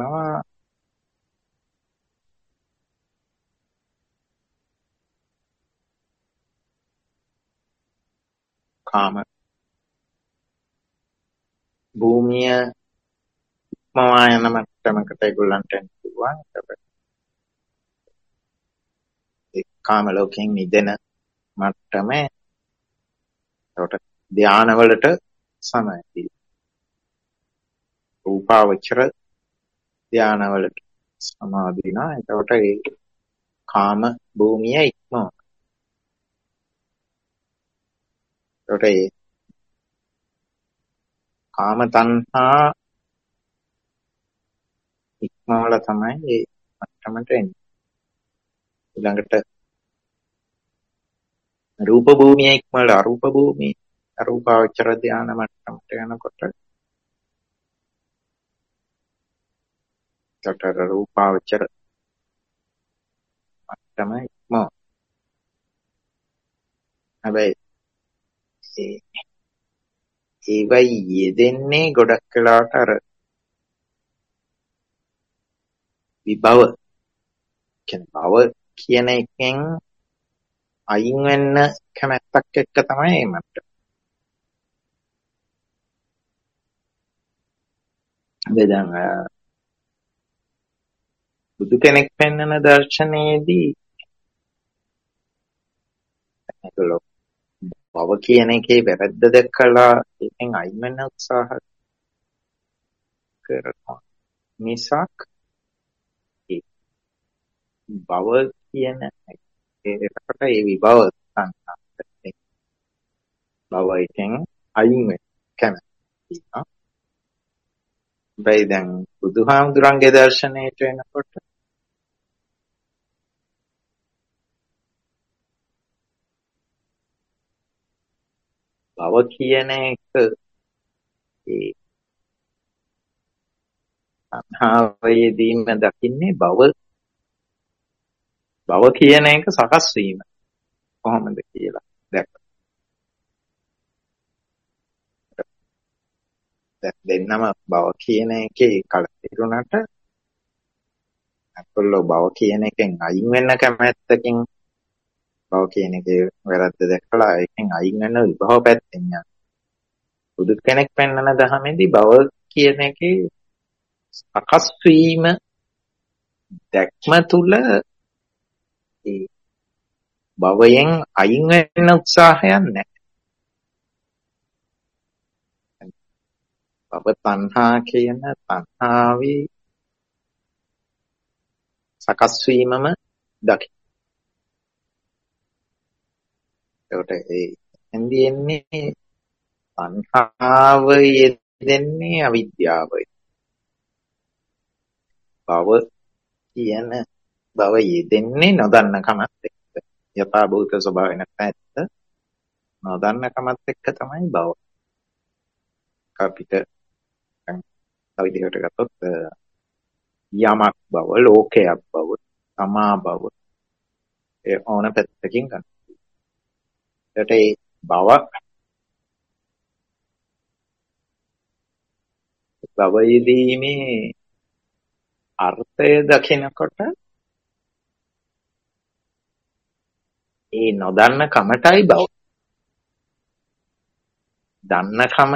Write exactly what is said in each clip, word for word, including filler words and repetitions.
කරනවා කාම භූමිය මවා යන මට්ටමකට ඒගොල්ලන්ට එන්න පුළුවන්. ඒ කාම ලෝකයෙන් මිදෙන මට්ටමේ ඒකට ධානවලට සමයි. රූපාවචර ධානවලට සමාදිනා. එතකොට ඒ කාම භූමිය ඉක්මවන. එතකොට ඒ කාම තණ්හා ඉක්මවල තමයි ඒ මට්ටමට එන්නේ. ඊළඟට රූප භූමිය ඉක්මවල අරූප භූමිය අරූපාවචර ධාන මට්ටමට යනකොට එතකොට රූපාවචර මට්ටම ඉක්මවන. හැබැයි ඒ ඒවයි යෙදෙන්නේ ගොඩක් වෙලාවට අර විභව කියන්නේ භව කියන එකෙන් අයින් වෙන්න කැමැත්තක් එක්ක තමයි එමට. දැන් බුදු කෙනෙක් පෙන්වන දර්ශනයේදී ඒගොල්ලෝ භව කියන එකේ වැරද්ද දැක්කලා ඒකෙන් අයින් වෙන්න උත්සාහ කරනවා. මිසක් ඒ භව කියන ඒකට ඒ විභව සංස්කෘතිය භවයෙන් අයින් වෙන්න කැමති. බයි දැන් බුදුහාමුදුරන්ගේ දර්ශනයට එනකොට භව කියන එක ඒ සංහාවයේදීම දකින්නේ භව භව කියන එක සකස් වීම කොහොමද කියලා දැක්ක. දෙන්නම භව කියන එකේ කලකිරුණාට අකොල්ලෝ භව කියන එකෙන් අයින් වෙන්න කැමැත්තකින් භව කියන එකේ වැරද්ද දැකලා ඒකෙන් අයින් වෙන විභව පැත්තෙන් යනවා. බුදු කෙනෙක් පෙන්වන දහමේදී භව කියන එකේ සකස් වීම දැක්ම තුල ඒ භවයෙන් අයින් වෙන්න උත්සාහයක් නැහැ. භව තණ්හා කියන තණ්හාවේ සකස් වීමම දකි. ඒකට ඒ එන්නේ තණ්හාව යෙදෙන්නේ අවිද්‍යාවයි. භව කියන භව යෙදෙන්නේ නොදන්න කමත් එක්ක. යථා භූත ස්වභාවය නැත්නම් නොදන්න කමත් එක්ක තමයි භව. අපිට තව විදිහකට ගත්තොත් යමක් බව, ලෝකයක් බව, තමා බව ඒ ඕන පැත්තකින් ගන්න. ඒකට ඒ බව බවයේදීමේ අර්ථය දකිනකොට ඒ නොදන්න කමටයි බව. දන්න කම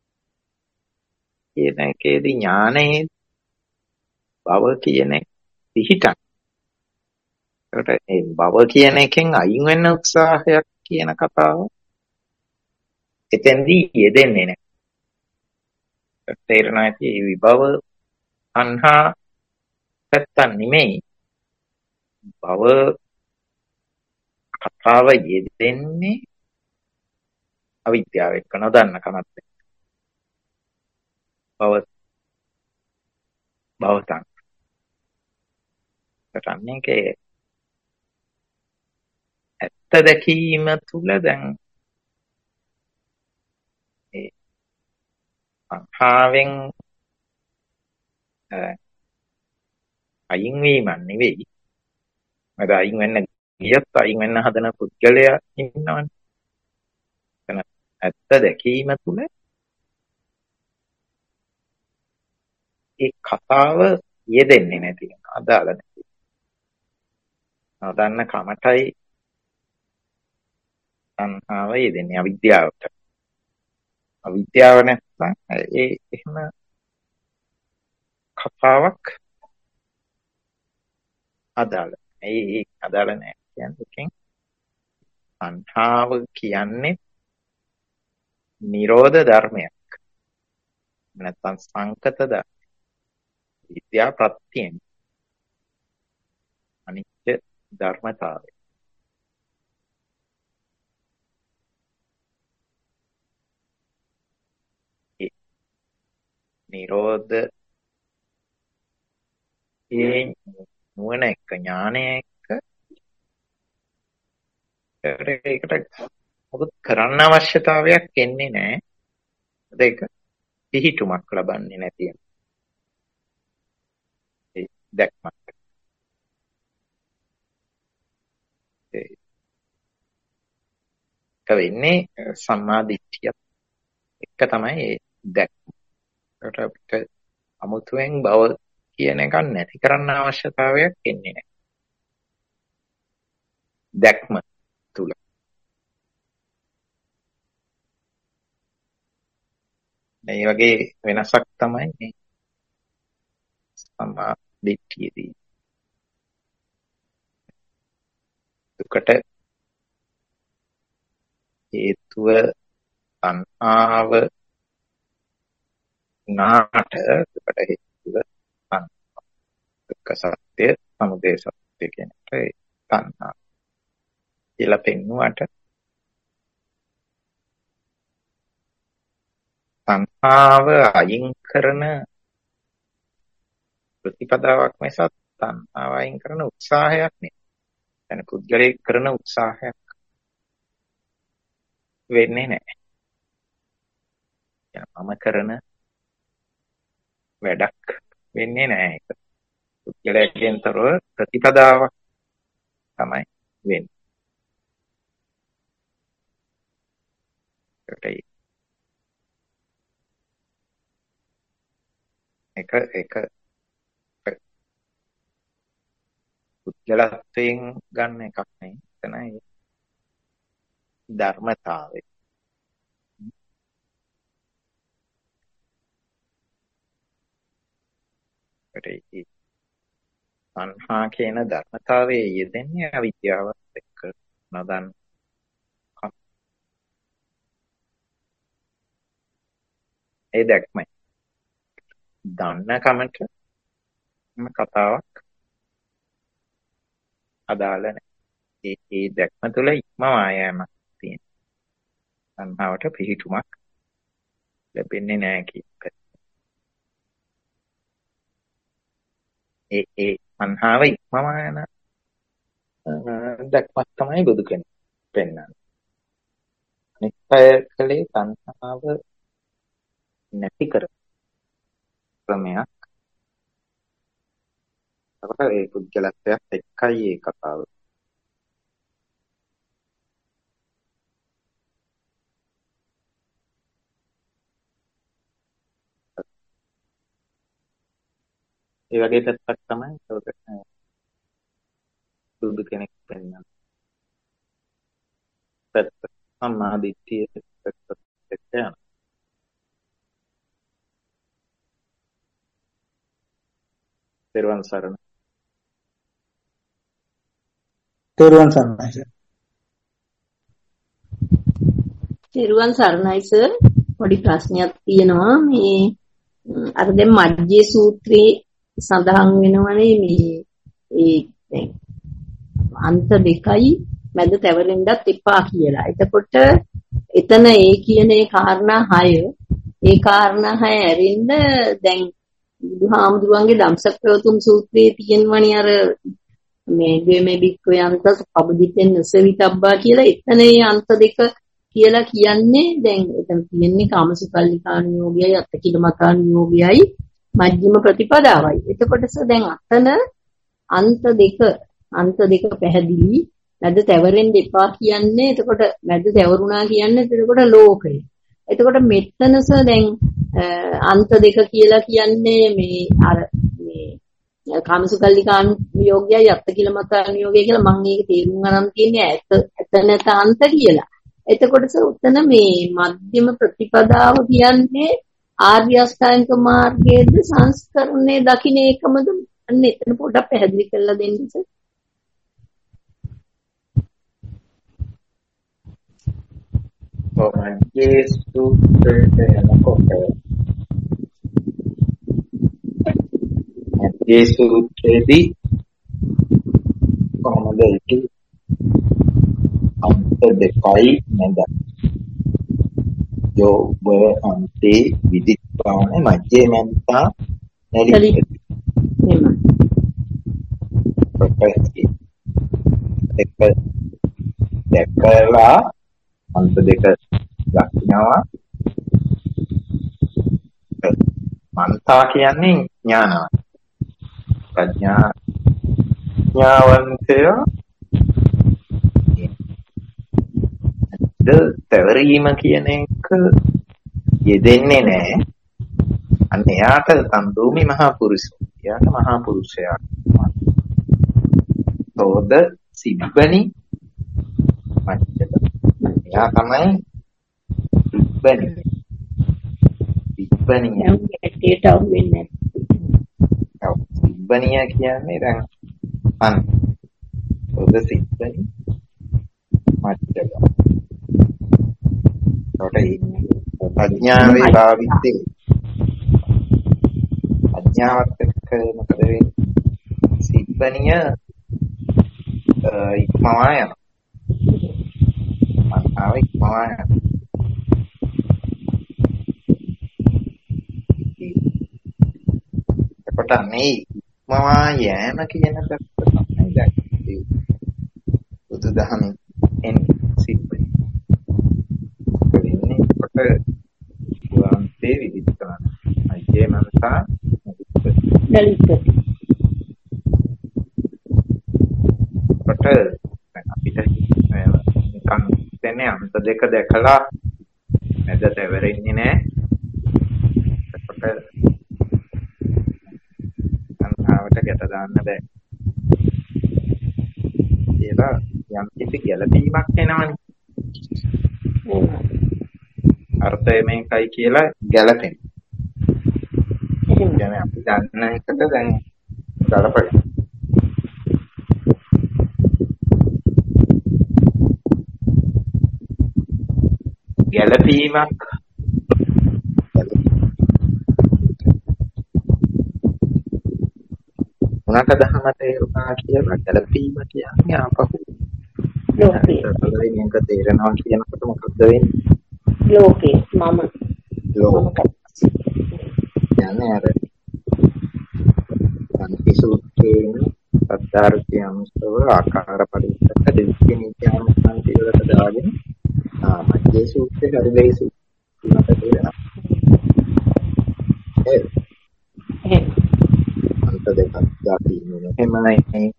කියන එකේදී ඥානයේ භව කියන එක පිහිටක්. ඒකට ඒ භව කියන එකෙන් අයින් වෙන්න උත්සාහයක් කියන කතාව එතෙන්දී යෙදෙන්නේ නැහැ. තේරෙනවා ඇති මේ විභව අන්හා පැත්තක් නෙමෙයි. භව කතාව යෙදෙන්නේ අවිද්‍යාව එක්ක නොදන්න කමත් එක්ක. භව භවතන් කරන්නේකේ ඇත්ත දැකීම තුල දැන් ඒ සංඛාවෙන් අයින් වීම නෙවෙයි. මට අයින් වෙන්න ගියත් අයින් වෙන්න හදන පුද්ගලයා ඉන්නවනේ. එතන ඇත්ත දැකීම තුල ඒ කතාව යෙදෙන්නේ නැති වෙනවා. අදාළ නැති. නොදන්න කමටයි තණ්හාව යෙදෙන්නේ අවිද්‍යාවට. අවිද්‍යාව නැත්නම් ඒ එහෙම කතාවක් අදාළ. ඒ අදාළ නැහැ කියන්නේ තණ්හාව කියන්නේ නිරෝධ ධර්මයක්. නැත්නම් සංකත ධර්ම. විද්‍යා ප්‍රත්‍යයෙන් අනිත්‍ය ධර්මතාවය. ඒ නිරෝධ ඒ නුවණ එක්ක ඥානය එක්ක ඒකට මොකද කරන්න අවශ්‍යතාවයක් එන්නේ නැහැ. ඒක පිහිටුමක් ලබන්නේ නැති වෙන. ඒ දැක්මක්. ඒක වෙන්නේ සම්මා දිට්ඨිය එක තමයි ඒ දැක්ම. ඒකට අපිට අමුතුවෙන් බව කියන එක නැති කරන්න අවශ්‍යතාවයක් එන්නේ නැහැ. දැක්ම තුල. මේ වගේ වෙනසක් තමයි මේ සම්මා දිට්ඨියදී. දුකට හේතුව තණ්හාව නාට දුකට හේතුව තණ්හාව. දුක්ඛ සත්‍ය, සමුදය සත්‍ය කියන එක තණ්හා. කියලා පෙන්වුවට තණ්හාව අයින් කරන ප්‍රතිපදාවක් මිසක් තණ්හාව අයින් කරන උත්සාහයක් නෙවෙයි. يعني පුද්ගලයෙක් කරන උත්සාහයක් වෙන්නේ නැහැ. يعني මම කරන වැඩක් වෙන්නේ නැහැ ඒක. පුද්ගලයෙක්ගෙන් තොරව ප්‍රතිපදාවක් තමයි වෙන්නේ. ඒක ඒක පුද්ගලත්වයෙන් ගන්න එකක් නෙවෙයි. එතනයි ධර්මතාවය. ඒකයි තණ්හා කියන ධර්මතාවයේ යෙදෙන්නේ අවිද්‍යාවත් එක්ක නදන් ඒ දැක්මයි. දන්න කමට මේ කතාවක් අදාළ නැහැ. ඒ ඒ දැක්ම තුළ ඉක්මවා යෑමක් තියෙනවා. තණ්හාවට පිහිටුමක් ලැබෙන්නේ නැහැ කියක. ඒ ඒ තණ්හාව ඉක්මවා යන දැක්මක් තමයි බුදු කෙනෙක් පෙන්වන්නේ. අනිත් අය කලේ තණ්හාව නැති කර ක්‍රමයක්. අපට ඒ පුද්ගලත්වයක් එක්කයි ඒ කතාව. ඒ වගේ පැත්තක් තමයි ඒකට බුදු කෙනෙක් පෙන්වන්නේ. පැත්ත සම්මා දිට්ඨිය පැත්ත යන. තෙරුවන් සරණ. තෙරුවන් සරණයි සර්. තෙරුවන් සරණයි සර්. පොඩි ප්‍රශ්නයක් තියෙනවා. මේ අර දැන් මජ්ජේ සූත්‍රයේ සඳහන් වෙනවනේ මේ ඒ අන්ත දෙකයි මැද තැවරෙන්නත් එපා කියලා. එතකොට එතන ඒ කියන ඒ කාරණා හය ඒ කාරණා හය ඇරෙන්න දැන් බුදුහාමුදුරන්ගේ ධම්සක්‍රවතුම් සූත්‍රයේ තියෙනවනේ අර මේ ද්වේමේ බික්කෝ යන්ත පබදිතෙන් නසවිතබ්බා කියලා. එතන ඒ අන්ත දෙක කියලා කියන්නේ දැන් එතන තියෙන්නේ කාමසුකල්ලිකානුයෝගයයි අත්තකිලමතානුයෝගයයි මජ්ක්‍ධිම ප්‍රතිපදාවයි. එතකොට දැන් අතන අන්ත දෙක අන්ත දෙක පැහැදිලි. මැද තැවරෙන්න එපා කියන්නේ එතකොට මැද තැවරුණා කියන්නේ එතකොට ලෝකය. එතකොට මෙතනස දැන් අන්ත දෙක කියලා කියන්නේ මේ අර මේ කාමසුකල්ලිකාන් යෝගයයි අත්ති කියලා මතාන යෝගය කියලා මම මේක තේරුම් ගන්න තියෙන්නේ ඇත ඇත නැතාන්ත කියලා. එතකොට උතන මේ මධ්‍යම ප්‍රතිපදාව කියන්නේ ආර්ය අෂ්ටාංගික මාර්ගයේද සංස්කරණයේ දකින්න එකමද? අන්න එතන පොඩ්ඩක් පැහැදිලි කරලා දෙන්න සර්. මධ්‍යේ සූත්‍රයට යනකොට මධ්‍යේ සූත්‍රයේදී කොහොමද ඒක අන්ත දෙකයි නේද? යෝ ව අන්තේ විදිත්වාන මධ්‍යේ මන්තා නැලි එහෙම. ප්‍රපස්ති එක දෙකලා අන්ත දෙක දක්නවා. මන්තා කියන්නේ ඥානවත්. ප්‍රඥා ඥාවන්තය ද තවරීම කියන එක යෙදෙන්නේ නැහැ. අන්න එයාට සම්භූමි මහා පුරුෂය. එයාට මහා පුරුෂයා. තෝද සිබ්බනි මච්චද. එයා තමයි සිබ්බනි. සිබ්බනි. ඒකට අවු වෙන්නේ නැහැ. සිබ්බනිය කියන්නේ දැන් අන් තෝද සිබ්බනි මච්චද. අඥාවේ භාවිතේ අඥාවත් එක්ක මොකද වෙන්නේ? සිබ්බනිය ඉක්මවා යන මනාව ඉක්මවා යන එතකොට මේ ඉක්මවා යෑම කියන පැත්ත තමයි දැක්කේ බුදුදහමේ එන්නේ සිබ්බනිය. වන්තේ විදිත්වාන මධ්‍යේ මන්තා දලිත. කොට අපිට නිකන් දැනේ අන්ත දෙක දැකලා නැද තැවරෙන්නේ නැහැ. කොට සංහාවට ගැට දාන්න බෑ. ඒලා යම් කිසි ගැළපීමක් එනවනේ. අර්ථය මේකයි කියලා ගැලපෙන. එහෙනම් අපි දන්න එකට දැන් ගලපයි. ගැලපීමක් උනක දහම තේරුණා කියලා ගැලපීම කියන්නේ ආපහු ලෝකේ. මේක තේරෙනවා කියනකොට මොකද වෙන්නේ? ලෝකේ මම ලෝක යන්නේ අර සංකේසුත්තේන සද්ධාර්ථයන්ස්තව ආකාර පරිච්ඡේද දෙකකින් ඥාන සංකේතවලට දාගෙන ආ මධ්‍යේ සූත්‍රයේ හරිදේ සූත්‍රයට තේරෙනවා. ඒ ඒ අන්ත දෙකක් දාපින්නේ එහෙමයි නේ.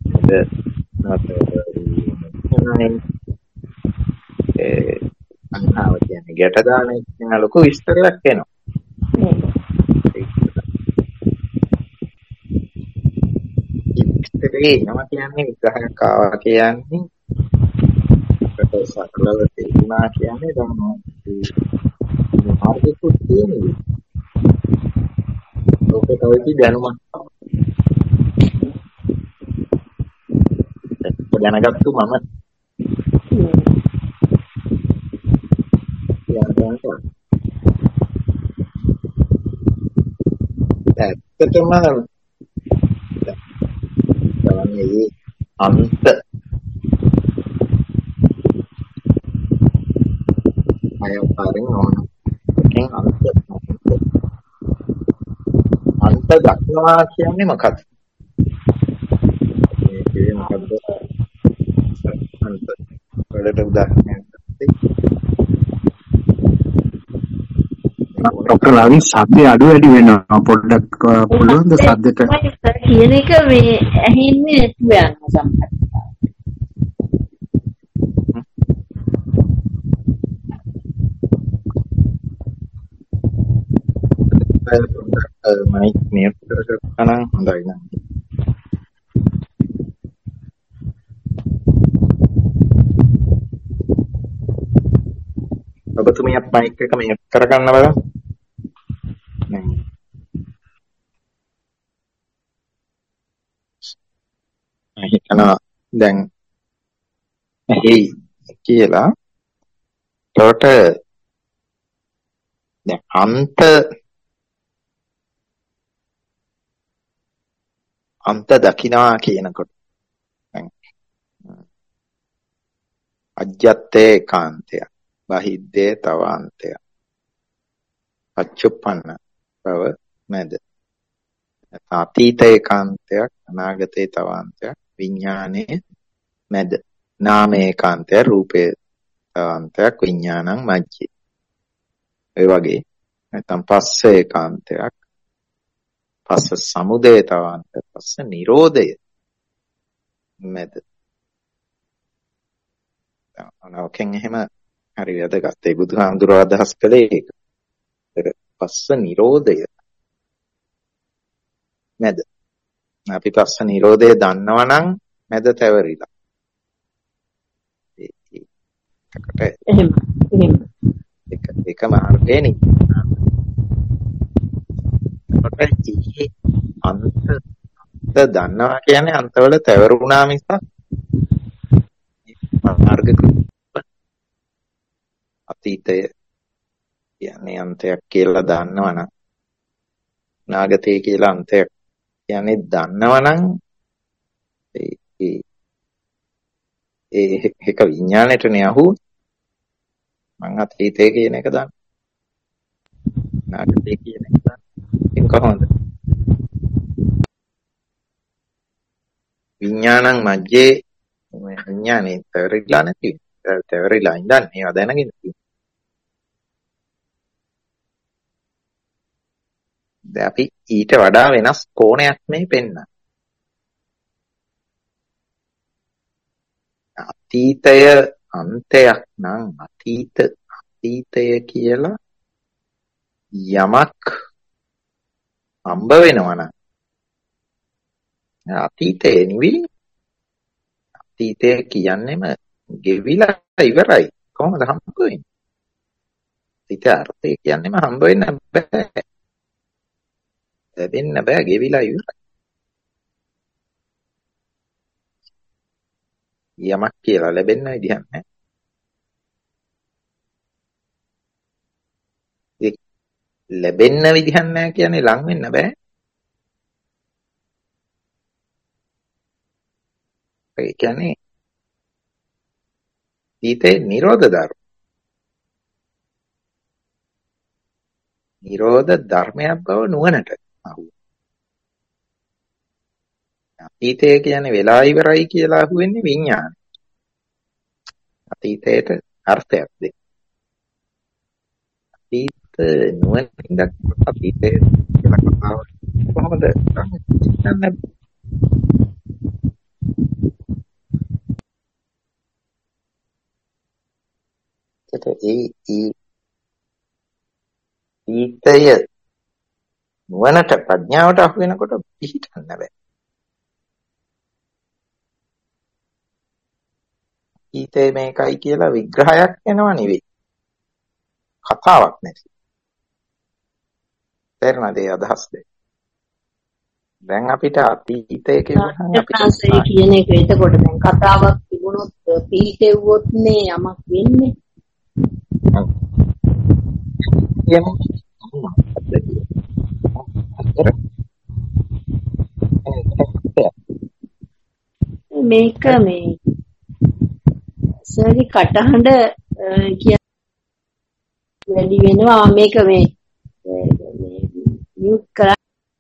ඒ අන්නාව කියන්නේ ගැට දාන එක ලොකු විස්තරයක් එනවා. ඉතින් නම කියන්නේ විග්‍රහයක් ආවා කියන්නේ අපට සකලව තේරුණා කියන්නේ තමයි මාර්ගිකුත් තියෙනවා. ඔකට ඔයදී දැනුමක් දැනගත්තු මම ඇත්තටම තමයි අන්ත අයවරින් ඕන එකෙන් අන්ත අන්ත දක්නවා කියන්නේ මොකක්ද? මේ මොකක්ද? අන්ත වලට උදාහරණයක් ડોક્ટર රවි සද්දේ අඩු වැඩි වෙනවා පොඩ්ඩක් පුළුවන්ද සද්දට කියන එක මේ ඇහින්නේ නැතුව යනවා සම්පූර්ණ මයික් මියුට් කරගත්තා නම් හොඳයි නේද? ඔබතුමියත් මයික් එක මියුට් කරගන්න බලන්න. නේ. මම හිතනවා දැන් ඇයි කියලා. ඒකට දැන් අන්ත අන්ත දකින්නවා කියනකොට දැන් අජ්ජත්තේ කාන්තය බහිද්දේ තවාන්තය පච්චුප්පන්න බව නැද අතීතේ කාන්තයක් අනාගතේ තවාන්තයක් විඥානයේ නැද නාමේ කාන්තය රූපේ තවාන්තයක් විඥානං මජ්ජේ ඒ වගේ නැත්නම් පස්සේ කාන්තයක් පස්ස සමුදය තවාන්තයක් පස්ස නිරෝධය නැද අනෝකෙන් එහෙම හරි වැදගත් ඒ බුදුහාමුදුරුවෝ අදහස් කළේ ඒක. ඒක පස්ස නිරෝධය නැද. අපි පස්ස නිරෝධය දන්නවනම් නැද තැවරිලා. ඒකට එහෙම එහෙම එක එක මාර්ගය නේ. ඒකට ජී අන්ත අන්ත දන්නවා කියන්නේ අන්තවල තැවරුණා මිසක් මාර්ග අතීතය කියන්නේ අන්තයක් කියලා දන්නවනම් නාගතය කියලා අන්තයක් කියන්නේ දන්නවනම් ඒ ඒ ඒක විඥාණයටනේ අහු මං අතීතය කියන එක දන්න නාගතය කියන එක දන්න ඉතින් කොහොමද විඥානං මජ්ජේ විඥානේ තවරිලා නැති තවරිලා ඉඳන් ඒවා දැනගෙන දැන් අපි ඊට වඩා වෙනස් කෝණයක් මේ පෙන්න. අතීතය අන්තයක් නම් අතීත අතීතය කියලා යමක් හම්බ වෙනවා නම් අතීතය නෙවෙයි අතීතය කියන්නේම ගෙවිලා ඉවරයි කොහොමද හම්බ වෙන්නේ? අතීත අර්ථය කියන්නේම හම්බ වෙන්න බෑ. දෙන්න බෑ ගෙවිලා ඉවරයි. යමක් කියලා ලැබෙන්න විදිහක් නැහැ. ඒ ලැබෙන්න විදිහක් නැහැ කියන්නේ ලං වෙන්න බෑ. ඒ කියන්නේ ඊතේ නිරෝධ ධර්ම. නිරෝධ ධර්මයක් බව නුවණට අහු. අතීතය කියන්නේ වෙලා ඉවරයි කියලා අහුවෙන්නේ විඥානය. අතීතයට අර්ථයක් දෙන්න. අතීත නුවණින් දක්වන අතීතය කියලා කතාව කොහොමද දන්නේ? ඒ ඒ ඊතය නුවණට ප්‍රඥාවට අහු වෙනකොට පිහිටන්න බෑ. ඊතේ මේකයි කියලා විග්‍රහයක් වෙනවා නෙවෙයි. කතාවක් නැති. තේරුණාද ඒ අදහස් දෙක? දැන් අපිට අතීතය කියනහම අපිට කියන එක එතකොට දැන් කතාවක් තිබුණොත් පිහිටෙව්වොත් නේ යමක් වෙන්නේ. මේක මේ සරි කටහඬ කිය වැඩි වෙනවා මේක මේ මියුට් කරා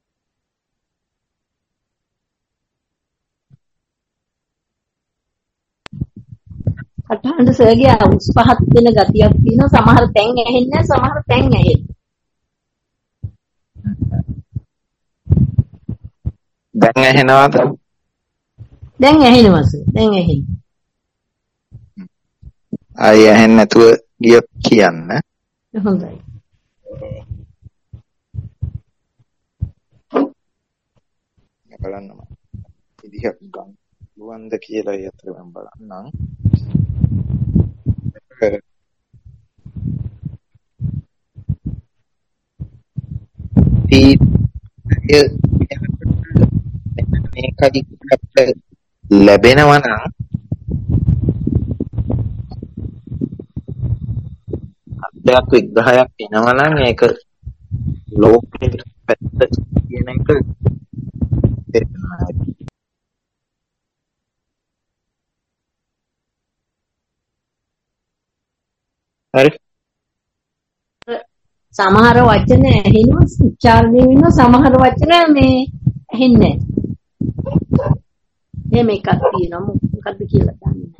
කටහඬ සර්ගේ උස් පහත් වෙන ගතියක් තියෙනවා සමහර තැන් ඇහෙන්නේ සමහර තැන් ඇහෙන්නේ දැන් ඇහෙනවද දැන් ඇහෙනවා සර් දැන් ඇහෙන්නේ ආයෙ ඇහෙන්නේ නැතුව ගියොත් කියන්න හොඳයි බලන්න මම ඉදිහක් ගන්න පුළුවන්ද කියලා ඒ අතර මම බලන්නම් අතීතය මේකයි අපිට ලැබෙනවා නම් අධ්‍යක් විග්‍රහයක් එනවා නම් ඒක ලෝකෙට පැත්ත කියන එක තේරෙනවා. හරි. සමහර වචන ඇහෙනවා උච්චාරණය වෙනවා සමහර වචන මේ ඇහෙන්නේ නැහැ. එහෙම එකක් තියෙනවා මොකක්ද කියලා දන්නේ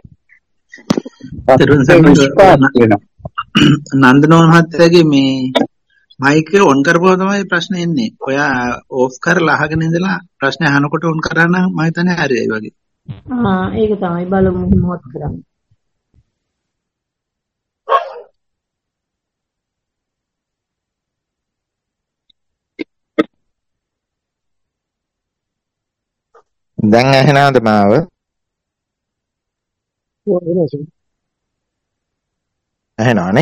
නැහැ. නන්දනෝන් මහත්තයාගේ මේ මයික් එක ඔන් කරපුවා තමයි ප්‍රශ්නේ එන්නේ. ඔයා ඕෆ් කරලා අහගෙන ඉඳලා ප්‍රශ්නේ අහනකොට ඔන් කරා නම් මම හිතන්නේ හරියයි වගේ. ආ ඒක තමයි බලමු මොකක්ද කරන්නේ. දැන් ඇහෙනවද මාව? ඇහෙනවනේ.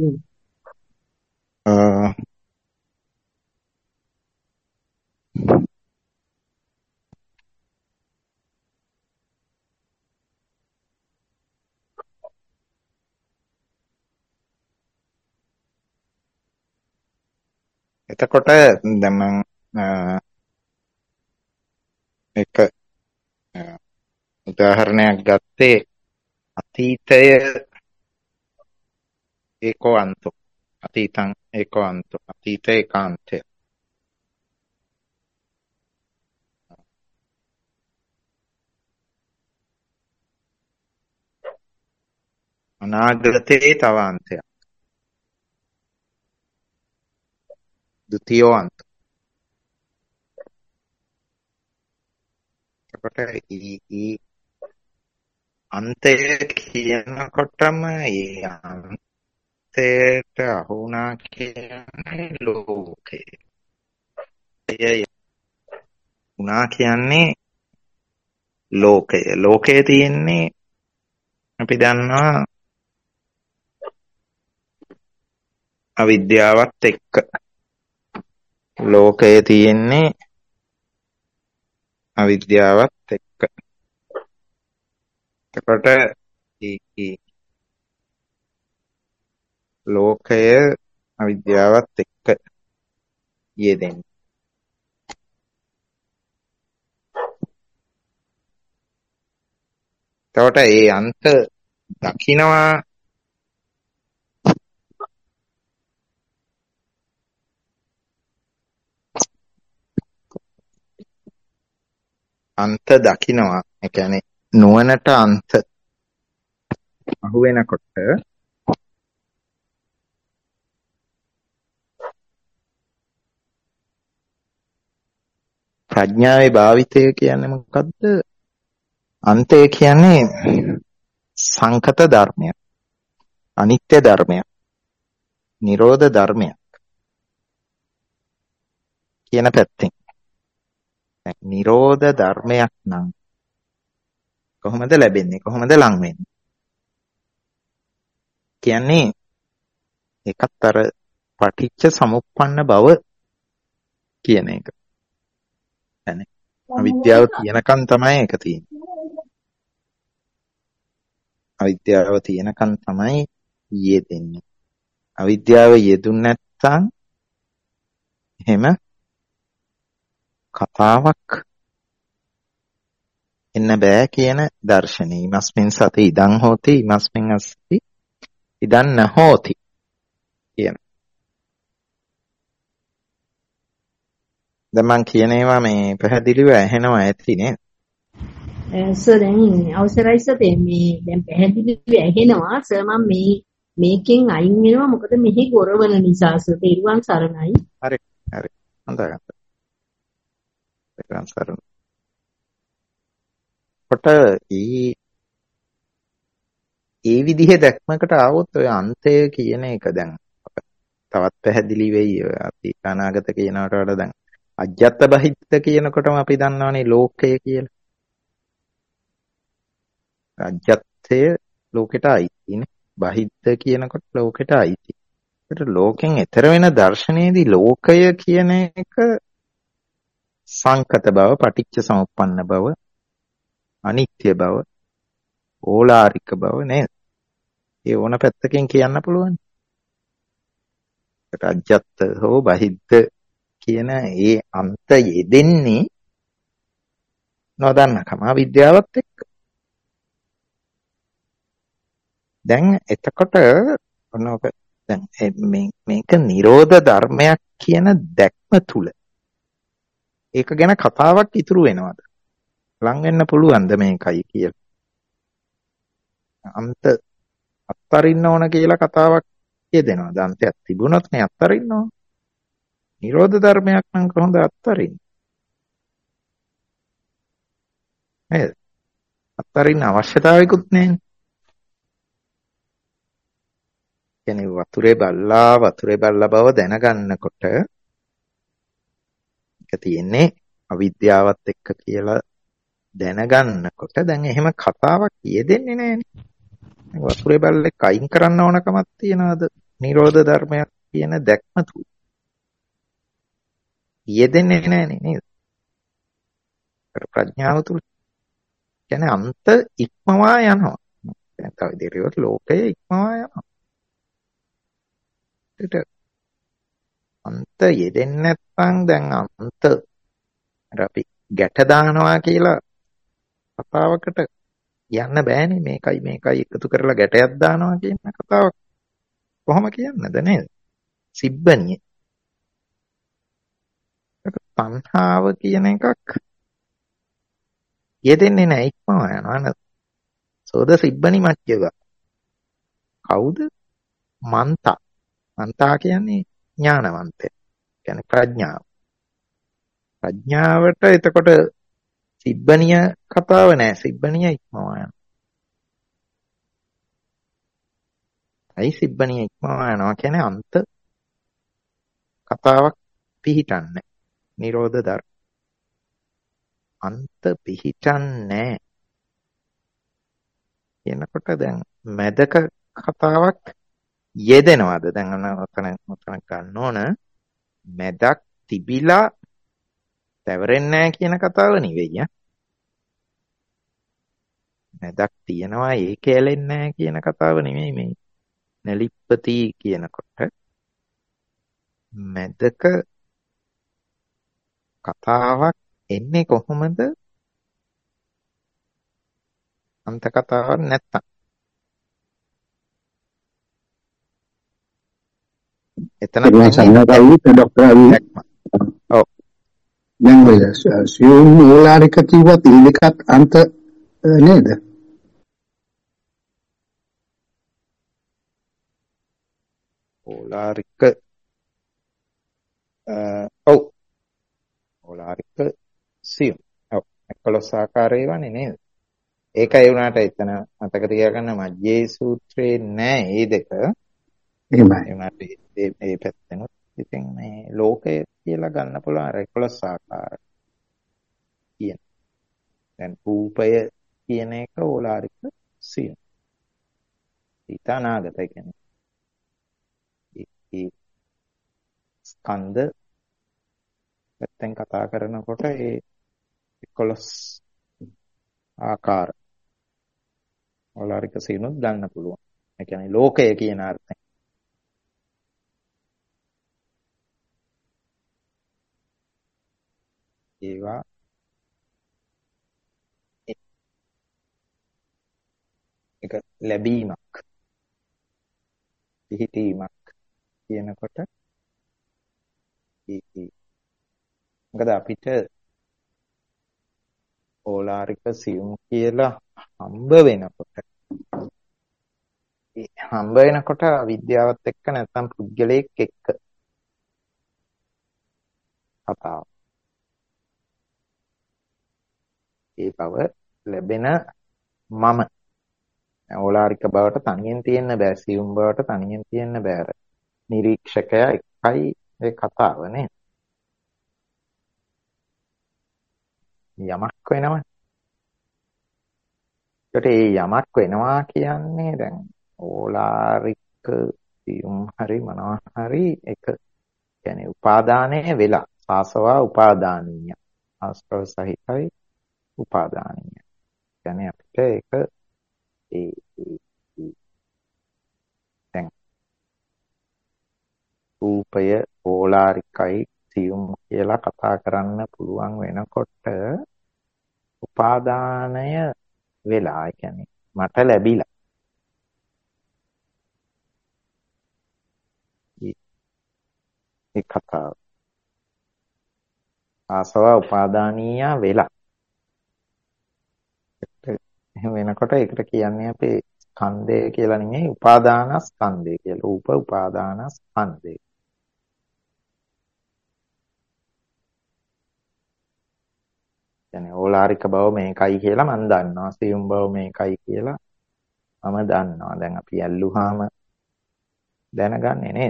එතකොට දැන් මම එක උදාහරණයක් ගත්තේ අතීතය ඒකෝන්තෝ අතීතං ඒකෝන්තෝ අතීතය ඒකාන්තය අනාගතයේ තව අන්තයක් ද්විතීයෝ අන්ත. එතකොට ඊ අන්තය කියනකොටම ඒ අන්තයට අහු වුණා කියන්නේ ලෝකය. එය වුණා කියන්නේ ලෝකය. ලෝකයේ තියෙන්නේ අපි දන්නවා අවිද්‍යාවත් එක්ක. ලෝකයේ තියෙන්නේ අවිද්‍යාවත් එක්ක. එතකොට මේ ලෝකය අවිද්‍යාවත් එක්ක යෙදෙන්නේ. එතකොට ඒ අන්ත දකින්නවා අන්ත දකින්නවා ඒ කියන්නේ නුවණට අන්ත අහු වෙනකොට ප්‍රඥාවේ භාවිතය කියන්නේ මොකද්ද? අන්තය කියන්නේ සංකත ධර්මයක්, අනිත්‍ය ධර්මයක්, නිරෝධ ධර්මයක් කියන පැත්තෙන්. නිරෝධ ධර්මයක් නම් කොහොමද ලැබෙන්නේ? කොහොමද ලං වෙන්නේ? කියන්නේ ඒකත් අර පටිච්ච සමුප්පන්න බව කියන එක. يعني අවිද්‍යාව තියෙනකන් තමයි ඒක තියෙන්නේ. අවිද්‍යාව තියෙනකන් තමයි යෙදෙන්නේ. අවිද්‍යාව යෙදුන් නැත්නම් එහෙම කතාවක් එන්න බෑ කියන දර්ශනය. ඉමස්මින් සති ඉදං හෝති ඉමස්මින් අස්සති ඉදං නහෝති කියන. දැන් මං කියන ඒවා මේ පැහැදිලිව ඇහෙනවා ඇති නේද? සර් දැන් අවසරයි සර් මේ දැන් පැහැදිලිව ඇහෙනවා සර් මම මේ මේකෙන් අයින් වෙනවා මොකද මෙහි ගොරවන නිසා සර් තේරුවන් සරණයි. හරි හරි හොඳයි. තේරුවන් සරණයි. කොට ඒ ඒ විදිහේ දැක්මකට ආවොත් ඔය අන්තය කියන එක දැන් තවත් පැහැදිලි වෙයි. ඔය අතීත අනාගත කියනකට වඩා දැන් අජ්ජත් බහිද්ද කියනකොටම අපි දන්නවනේ ලෝකය කියලා. අජ්ජත්ය ලෝකෙට අයිතිනේ. බහිද්ද කියනකොට ලෝකෙට අයිති. ඒතර ලෝකෙන් එතර වෙන දර්ශනයේදී ලෝකය කියන එක සංකත බව, පටිච්ච සමුප්පන්න බව, අනිත්‍ය බව, ඕලාරික බව නේද? ඒ ඕන පැත්තකින් කියන්න පුළුවන්. රජ්‍යත් හෝ බහිද්ද කියන ඒ අන්ත යෙදෙන්නේ නොදන්නකම විද්‍යාවත් එක්ක. දැන් එතකොට ඔනෝක දැන් මේ මේක නිරෝධ ධර්මයක් කියන දැක්ම තුල ඒක ගැන කතාවක් ඉතුරු වෙනවද? ලං වෙන්න පුළුවන්ද මේකයි කියලා? අන්ත අත්තරින්න ඕන කියලා කතාවක් කියදෙනවද? අන්තයක් තිබුණොත් නේ අත්තරින්න ඕන. නිරෝධ ධර්මයක් නම් කොහොමද අත්තරින්නේ? නේද? අත්තරින්න අවශ්‍යතාවයකුත් නැහැ. කියන්නේ වතුරේ බල්ලා වතුරේ බල්ලා බව දැනගන්නකොට ඒක තියෙන්නේ අවිද්‍යාවත් එක්ක කියලා දැනගන්නකොට දැන් එහෙම කතාවක් යෙදෙන්නේ නැහැනේ. වතුරේ බල්ලෙක් අයින් කරන්න ඕනකමක් තියනවාද? නිරෝධ ධර්මයක් කියන දැක්ම තුල යෙදෙන්නේ නැහැනේ නේද? ප්‍රඥාව තුල කියන්නේ අන්ත ඉක්මවා යනවා. දැන් තව ඉදිරියට ලෝකය ඉක්මවා යනවා. ඒකට අන්ත යෙදෙන්නේ නැත්නම් දැන් අන්ත අර අපි ගැට දානවා කියලා කතාවකට යන්න බෑනේ. මේකයි මේකයි එකතු කරලා ගැටයක් දානවා කියන කතාවක් කොහොම කියන්නද නේද? සිබ්බණිය. ඒක තණ්හාව කියන එකක් යෙදෙන්නේ නැහැ, ඉක්මවා යනවා නේද? සෝද සිබ්බණි මච්චව. කවුද? මන්තා. මන්තා කියන්නේ ඥානවන්තය. කියන්නේ ප්‍රඥාව. ප්‍රඥාවට එතකොට සිබ්බණිය කතාව නෑ. සිබ්බණිය ඉක්මවා යනවා. අයි සිබ්බණිය ඉක්මවා යනවා කියන්නේ අන්ත කතාවක් පිහිටන්නේ. නිරෝධ ධර්ම. අන්ත පිහිටන්නේ කියනකොට දැන් මැදක කතාවක් යෙදෙනවද? දැන් ඔතන ඔතන ගන්න ඕන මැදක් තිබිලා තවරෙන්නේ නැහැ කියන කතාව නෙවෙයි ඈ. මැදක් තියනවා ඒක ඇලෙන්නේ නැහැ කියන කතාව නෙමෙයි මේ. නැලිප්පති කියනකොට මැදක කතාවක් එන්නේ කොහොමද? අන්ත කතාවක් නැත්තම්. එතන සංගතයි ડોક્ટર අලි. ඔව්. දැන් ඔය සියුම් ඕලාරික කිව්වත් ඊලකත් අන්ත නේද? ඕලාරික ඔව්. ඕලාරික සියුම්. ඔව්. එකොළොස් ආකාරය වනේ නේද? ඒකයි වුණාට එතන මතක තියාගන්න මජ්ජේ සූත්‍රයේ නෑ මේ දෙක. එහෙමයි. ඒ වුණාට මේ මේ පැත්තෙන් ඉතින් මේ ලෝකය කියලා ගන්න පුළුවන් අර එකොළොස් ආකාරය කියන. දැන් රූපය කියන එක ඕලාරික සියුම්. ඊතනාගත කියන්නේ ඒ ස්කන්ධ පැත්තෙන් කතා කරනකොට ඒ එකොළොස් ආකාර ඕලාරික සියුම්ත් ගන්න පුළුවන්. ඒ කියන්නේ ලෝකය කියන අර්ථයෙන්. ඒවා එක ලැබීමක් පිහිටීමක් කියනකොට ඒ මොකද අපිට ඕලාරික සියුම් කියලා හම්බ වෙනකොට ඒ හම්බ වෙනකොට විද්‍යාවත් එක්ක නැත්නම් පුද්ගලයෙක් එක්ක කතාව ඒ බව ලැබෙන මම ඕලාරික බවට තනියෙන් තියෙන්න බෑ, සියුම් බවට තනියෙන් තියෙන්න බෑ. නිරීක්ෂකයා එකයි ඒ කතාව නේ. යමක් වෙනවා. ඒකට ඒ යමක් වෙනවා කියන්නේ දැන් ඕලාරික සියුම් හරි මොනවා හරි එක කියන්නේ උපාදානයේ වෙලා සාසවා උපාදානීය ආශ්‍රව සහිතයි උපාදානීය. කියන්නේ අපිට ඒක ඒ දැන් රූපය ඕලාරිකයි සියුම් කියලා කතා කරන්න පුළුවන් වෙනකොට උපාදානය වෙලා කියන්නේ මට ලැබිලා ඒ කතාව ආසවා උපාදානීය වෙලා එහෙම වෙනකොට ඒකට කියන්නේ අපි ස්කන්ධය කියලා නෙමෙයි උපාදාන ස්කන්ධය කියලා. රූප උපාදාන ස්කන්ධය. කියන්නේ ඕලාරික බව මේකයි කියලා මම දන්නවා. සියුම් බව මේකයි කියලා මම දන්නවා. දැන් අපි ඇල්ලුවාම දැනගන්නේ නේද?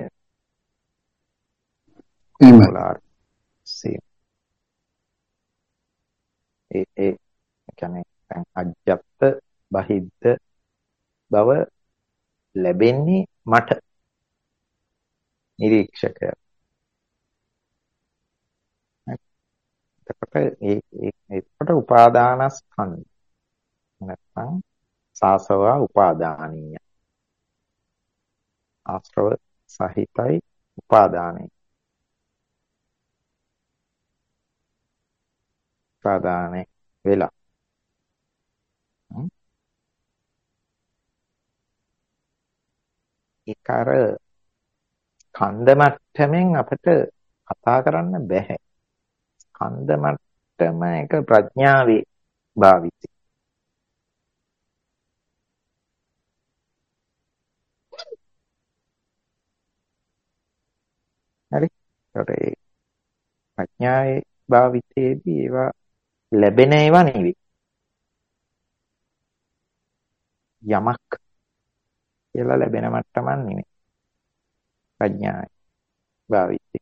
ඕලාරික සියුම්. ඒ ඒ කියන්නේ දැන් අජ්ජත් බහිද්ද බව ලැබෙන්නේ මට නිරීක්ෂකය. එතකොට ඒ ඒකට උපාදානස්කන්ධ නැත්නම් සාසවා උපාදානීය ආශ්‍රව සහිතයි උපාදානයි. උපාදානේ වෙලා ඒකර ස්කන්ධ මට්ටමින් අපිට කතා කරන්න බෑ. ස්කන්ධ මට්ටම එක ප්‍රඥාවේ භාවිතය. හරි. ඒකට ප්‍රඥාවේ භාවිතයේදී ඒවා ලැබෙන ඒවා නෙවෙයි. යමක් කියලා ලැබෙන මට්ටමක් නෙමෙයි. ප්‍රඥායි භාවිතය.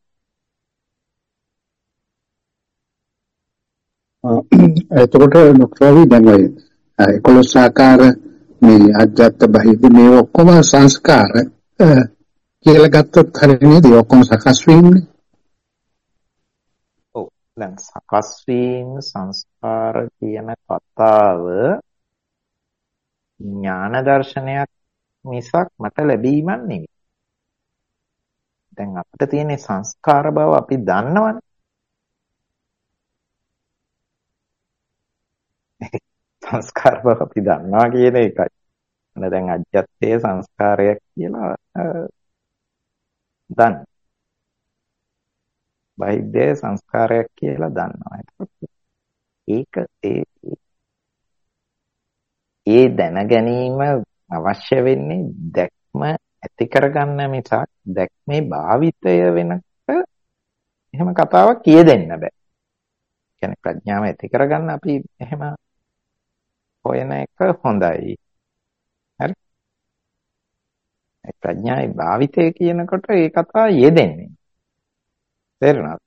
එතකොට ડોક્ટર රවි දැන් ඔය එකොළොස් ආකාර මේ අජ්ජත් බහිද්ද මේ ඔක්කොම සංස්කාර කියලා ගත්තොත් හරියනේද? ඔක්කොම සකස් වෙන්නේ. ඔව්. දැන් සකස් වීම සංස්කාර කියන කතාව ඥාන දර්ශනයක් මිසක් මට ලැබීමක් නෙවෙයි. දැන් අපිට තියෙන සංස්කාර බව අපි දන්නවනේ. සංස්කාර බව අපි දන්නවා කියන එකයි. අන්න දැන් අජ්ජත්තේ සංස්කාරයක් කියලා දන්න. බහිද්දේ සංස්කාරයක් කියලා දන්නවා. ඒක ඒ ඒ දැන ගැනීම අවශ්‍ය වෙන්නේ දැක්ම ඇති කරගන්න මිසක් දැක්මේ භාවිතය වෙනක එහෙම කතාවක් කියෙදෙන්න බෑ. කියන්නේ ප්‍රඥාව ඇති කරගන්න අපි එහෙම හොයන එක හොඳයි. හරි. ඒ ප්‍රඥාවේ භාවිතය කියනකොට ඒ කතාව යෙදෙන්නේ. තේරුණාද?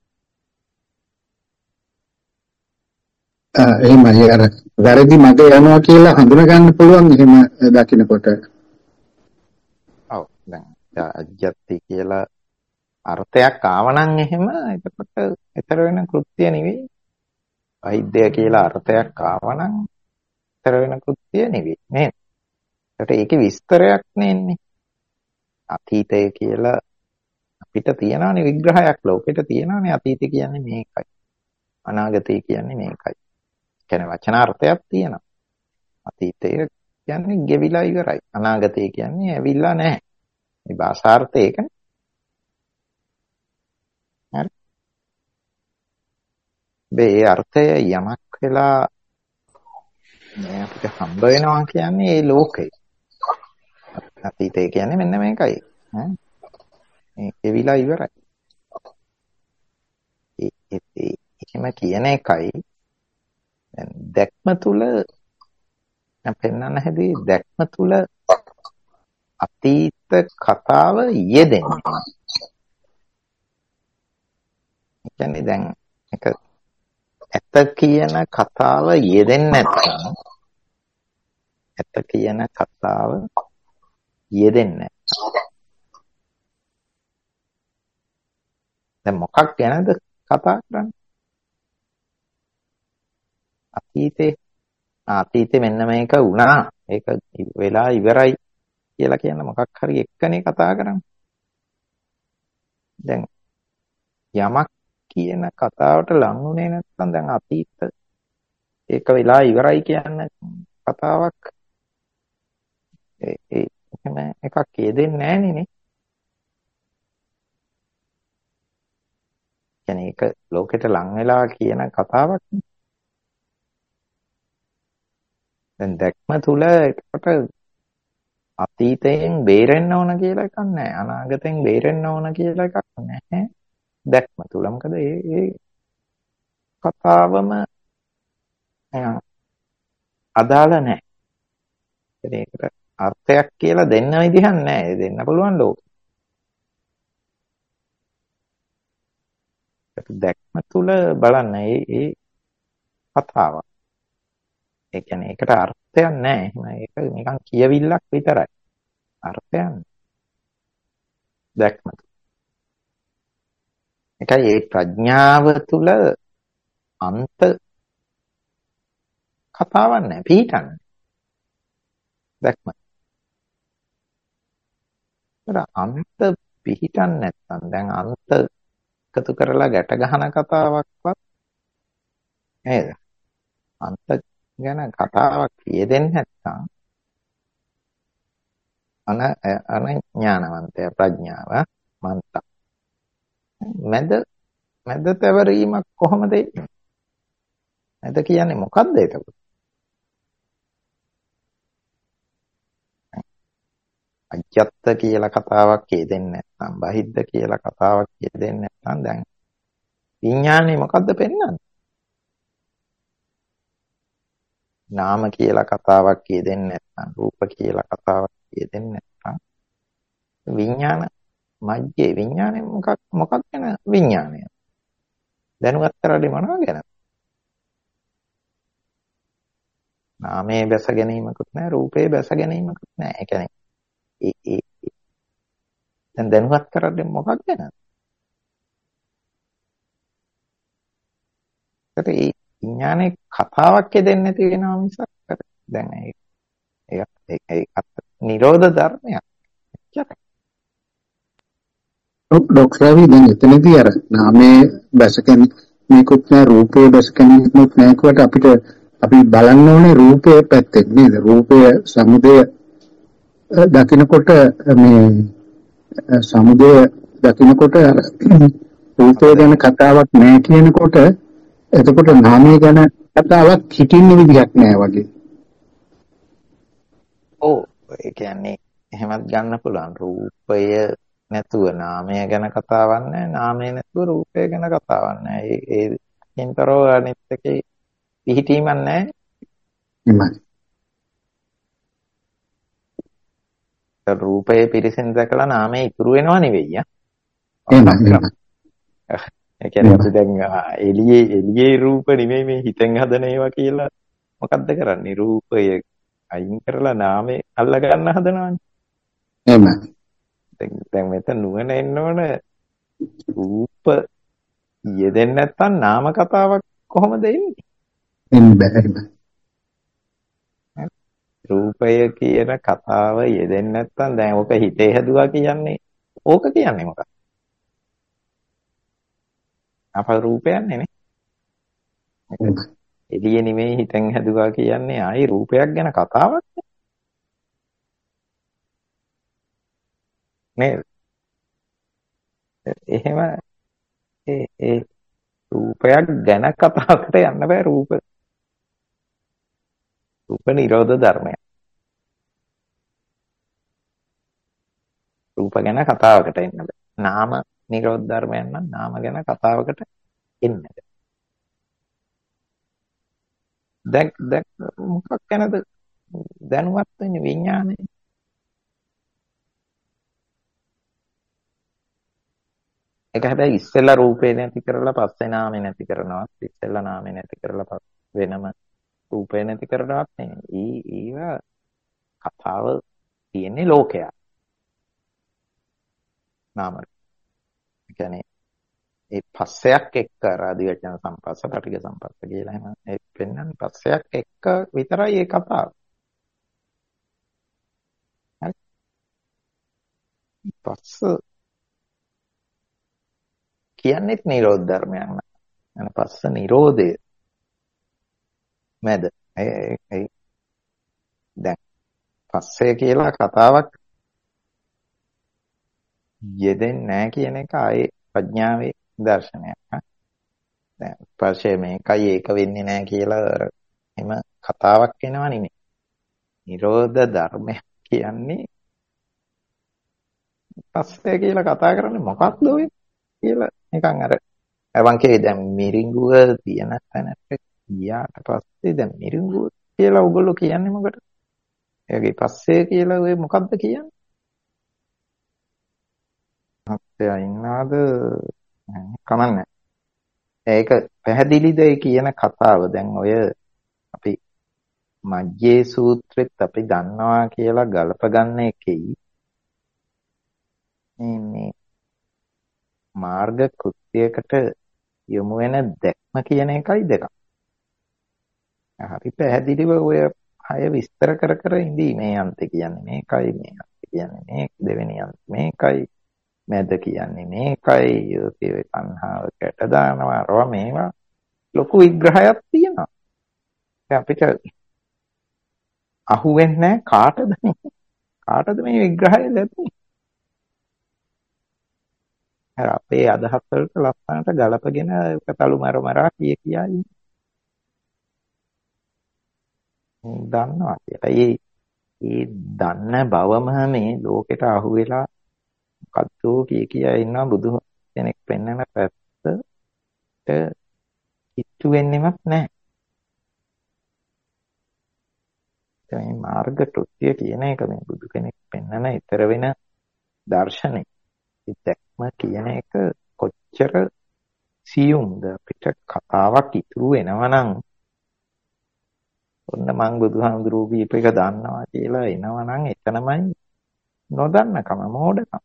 එහෙමයි අර වැරදි මග යනවා කියලා හඳුනා ගන්න පුළුවන් එහෙම දකින්නකොට. ඔව් දැන් අජ්ජත්ති කියලා අර්ථයක් ආවනම් එහෙම එතකොට ඊතර වෙන කෘත්‍ය නෙවෙයි. වෛද්‍ය කියලා අර්ථයක් ආවනම් ඊතර වෙන කෘත්‍ය නෙවෙයි නේද? ඒකට ඒකේ විස්තරයක් නෙන්නේ. අතීතය කියලා අපිට තියනවානේ විග්‍රහයක් ලෝකෙට තියනවානේ අතීතය කියන්නේ මේකයි. අනාගතය කියන්නේ මේකයි. කියන්නේ වචනාර්ථයක් තියෙනවා. අතීතය කියන්නේ ගෙවිලා ඉවරයි. අනාගතය කියන්නේ ඇවිල්ලා නැහැ. මේ භාෂාර්ථය ඒකනේ. හරි. මේ අර්ථය යමක් වෙලා මේ අපිට හම්බ වෙනවා කියන්නේ ඒ ලෝකේ. අතීතය කියන්නේ මෙන්න මේකයි. ඈ මේ ගෙවිලා ඉවරයි. ඒ ඒ එහෙම කියන එකයි දැන් දැක්ම තුල දැන් පෙන්වන්න හැදී දැක්ම තුල අතීත කතාව යෙදෙන්නේ. ඒ කියන්නේ දැන් එක ඇත කියන කතාව යෙදෙන්නේ නැත්නම් ඇත කියන කතාව යෙදෙන්නේ නැහැ. දැන් මොකක් ගැනද කතා කරන්නේ? අතීතේ අතීතේ මෙන්න මේක වුණා. ඒක වෙලා ඉවරයි කියලා කියන මොකක් හරි එක්කනේ කතා කරන්නේ. දැන් යමක් කියන කතාවට ලංුනේ නැත්නම් දැන් අතීත ඒක වෙලා ඉවරයි කියන කතාවක් ඒ ඒ එහෙම එකක් යෙදෙන්නේ නැහනේ නේ. කියන්නේ ඒක ලෝකෙට ලං වෙලා කියන කතාවක් නේ. දැන් දැක්ම තුල ඒකට අතීතයෙන් බේරෙන්න ඕන කියලා එකක් නැහැ. අනාගතයෙන් බේරෙන්න ඕන කියලා එකක් නැහැ. දැක්ම තුල. මොකද ඒ ඒ කතාවම අදාළ නැහැ. ඒකට අර්ථයක් කියලා දෙන්න විදිහක් නැහැ. දෙන්න පුළුවන් ලෝකෙ. දැක්ම තුල බලන්න ඒ ඒ කතාවක්. ඒ කියන්නේ ඒකට අර්ථයක් නැහැ. එහෙනම් ඒක නිකන් කියවිල්ලක් විතරයි. අර්ථයක් දැක්ම. ඒකයි ඒ ප්‍රඥාව තුල අන්ත කතාවක් නැහැ. පිටින්නේ. දැක්ම. ඒතර අන්ත පිටින්නේ නැත්නම් දැන් අන්ත එකතු කරලා ගැට ගන්න කතාවක්වත් නේද? අන්ත ගැන කතාවක් කියෙදෙන්නේ නැත්නම් අන අනඥානවන්තය ප්‍රඥාව මන්ත මැද මැද තවරීමක් කොහොමද එන්නේ? මැද කියන්නේ මොකද්ද එතකොට? අජ්ජත්ත කියලා කතාවක් කියෙදෙන්නේ නැත්නම් බහිද්ද කියලා කතාවක් කියෙදෙන්නේ නැත්නම් දැන් විඥානේ මොකද්ද පෙන්වන්නේ? නාම කියලා කතාවක් කියෙදෙන්නේ නැත්නම් රූප කියලා කතාවක් කියෙදෙන්නේ නැත්නම් විඥාන මජ්ජේ විඥානේ මොකක් මොකක් ගැන විඥානය දැනුවත් කරන්නේ මොනවා ගැන? නාමයේ බැස ගැනීමකුත් නැහැ රූපයේ බැස ගැනීමකුත් නැහැ. ඒ කියන්නේ ඒ ඒ දැන් දැනුවත් කරන්නේ මොකක් ගැනද? ඒකට ඒ විඥානේ කතාවක් දෙන්නේ නැති වෙනවා මිසක් දැන් ඒ ඒ ඒ නිරෝධ ධර්මයක්. ડોક્ટર රවි දැන් එතනදී අර නාමයේ බැසකෙන මේකුත් නෑ රූපයේ බැසකෙනකුත් නෑ කොට අපිට අපි බලන්න ඕනේ රූපයේ පැත්තෙන් නේද? රූපයේ සමුදය දකින්නකොට මේ සමුදය දකින්නකොට රූපය ගැන කතාවක් නෑ කියනකොට එතකොට නාමය ගැන කතාවක් හිතින්න විදිහක් නෑ වගේ. ඔව් ඒ කියන්නේ එහෙමත් ගන්න පුළුවන්. රූපය නැතුව නාමය ගැන කතාවක් නැහැ. නාමය නැතුව රූපය ගැන කතාවක් නැහැ. ඒ ඒකින්තරෝ අනිත් එකේ පිහිටීමක් නැහැ. එහෙමයි. රූපයේ පිරිසින් දැකලා නාමය ඉතුරු වෙනව නෙවෙයි ආ. එහෙමයි. ඒ කියන්නේ අපි දැන් එළියේ එළියේ රූප නෙමෙයි මේ හිතෙන් හදන ඒවා කියලා මොකද්ද කරන්නේ? රූපය අයින් කරලා නාමේ අල්ල ගන්න හදනවානේ. එහෙමයි. දැන් දැන් මෙතන නුවණ එන්න ඕන රූප යෙදෙන්නේ නැත්නම් නාම කතාවක් කොහොමද එන්නේ? එන්නේ බෑ. රූපය කියන කතාව යෙදෙන්නේ නැත්නම් දැන් ඕක හිතේ හැදුවා කියන්නේ ඕක කියන්නේ මොකක්ද? අප රූපයන්නේ නේ. එළිය නෙමෙයි හිතෙන් හැදුවා කියන්නේ ආයි රූපයක් ගැන කතාවක් නේද? එහෙම ඒ ඒ රූපයක් ගැන කතාවකට යන්න බෑ. රූප රූප නිරෝධ ධර්මයක්. රූප ගැන කතාවකට එන්න බෑ. නාම නිරෝධ ධර්මයක් නම් නාම ගැන කතාවකට එන්න බෑ. දැන් දැන් මොකක් ගැනද දැනුවත් වෙන්නේ විඥානය? ඒක හැබැයි ඉස්සෙල්ලා රූපේ නැති කරලා පස්සේ නාමේ නැති කරනවා. ඉස්සෙල්ලා නාමේ නැති කරලා වෙනම රූපේ නැති කරනවත් නෙමෙයි. ඊව කතාව තියෙන්නේ ලෝකයක්. නාම. ඒ කියන්නේ ඒ පස්සයක් එක්ක අර අධිවචන සම්පස්ස පටිඝ සම්පස්ස කියලා එහෙම ඒ පෙන්නන්නේ පස්සයක් එක්ක විතරයි ඒ කතාව. හරි. පස්ස කියන්නේත් නිරෝධ ධර්මයක් නෑ. අන පස්ස නිරෝධය මැද ඒ ඒ දැන් පස්සේ කියලා කතාවක් යෙදෙන්නේ නැහැ කියන එක ආයේ ප්‍රඥාවේ දර්ශනයක්. දැන් ස්පර්ශය මේකයි ඒක වෙන්නේ නැහැ කියලා එහෙම කතාවක් එනවා නෙමෙයි. නිරෝධ ධර්මය කියන්නේ පස්සේ කියලා කතා කරන්නේ මොකක්ද ඔය කියලා නිකන් අර අවංකේ දැන් මිරිඟුව තියෙන තැනට ගියාට පස්සේ දැන් මිරිඟුව කියලා ඔයගොල්ලෝ කියන්නේ මොකටද? ඒගේ පස්සේ කියලා ඔය මොකක්ද කියන්නේ? හත්ය ඉන්නාද කමන්නේ. ඒක පැහැදිලිද ඒ කියන කතාව දැන් ඔය අපි මජ්ජේ සූත්‍රෙත් අපි දන්නවා කියලා ගලප ගන්න එකෙයි මේ මාර්ග කෘත්‍යයකට යොමු වෙන දැක්ම කියන එකයි දෙකක්. හරි පැහැදිලිව ඔය හය විස්තර කර කර ඉඳී මේ අන්ත කියන්නේ මේකයි මේ අන්ත කියන්නේ මේ දෙවෙනි අන්ත මේකයි මැද කියන්නේ මේකයි යෝතිවේ තණ්හාව කැට දානවා අරවා මේවා ලොකු විග්‍රහයක් තියෙනවා. දැන් අපිට අහුවෙන්නේ කාටද කාටද මේ විග්‍රහය ලැබෙන්නේ? අර අපේ අදහස් වලට ලස්සනට ගලපගෙන කතලු මර මරා කිය කියා ඉන්නේ. දන්නවා කියලා. ඒ ඒ දන්න බවම මේ ලෝකෙට අහු වෙලා මොකද්ද කිය කියා ඉන්නවා බුදු කෙනෙක් පෙන්වන පැත්තට කිට්ටු වෙන්නෙමත් නැහැ. මේ මාර්ග කෘත්‍ය කියන එක මේ බුදු කෙනෙක් පෙන්වන ඊතර වෙන දර්ශනය. දැක්ම කියන එක කොච්චර සියුම්ද අපිට කතාවක් ඉතුරු වෙනවා නම් ඔන්න මං බුදුහාමුදුරුවෝ කියප එක දන්නවා කියලා එනවා නම් එතනමයි නොදන්නකම මෝඩකම.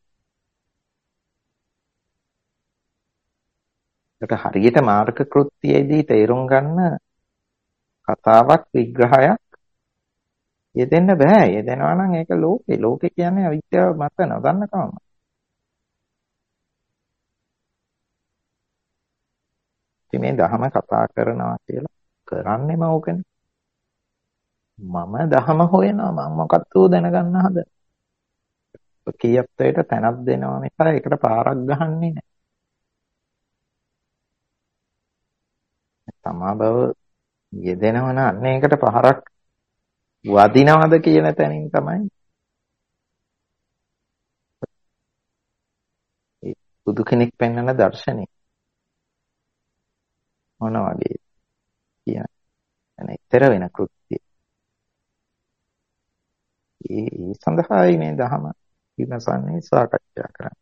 ඒක හරියට මාර්ග කෘත්‍යයේදී තේරුම් ගන්න කතාවක් විග්‍රහයක් යෙදෙන්න බෑ. යෙදෙනවා නම් ඒක ලෝකේ. ලෝකේ කියන්නේ අවිද්‍යාව මත නොදන්නකම. මේ දහම කතා කරනවා කියලා කරන්නේම ඕකනේ. මම දහම හොයනවා මම මොකක්ද දැනගන්න හදන. කීයප්තේට තැනක් දෙනවා මිසක් ඒකට පාරක් ගහන්නේ නැහැ. තමා බව යෙදෙනව නම් අන්න ඒකට පහරක් වදිනවද කියන තැනින් තමයි බුදු කෙනෙක් පෙන්වන දර්ශනේ මොන වගේ කියන අනේ ඊතර වෙන කෘත්‍ය. ඒ සඳහායි මේ දහම විමසන්නේ සාකච්ඡා කරන්නේ.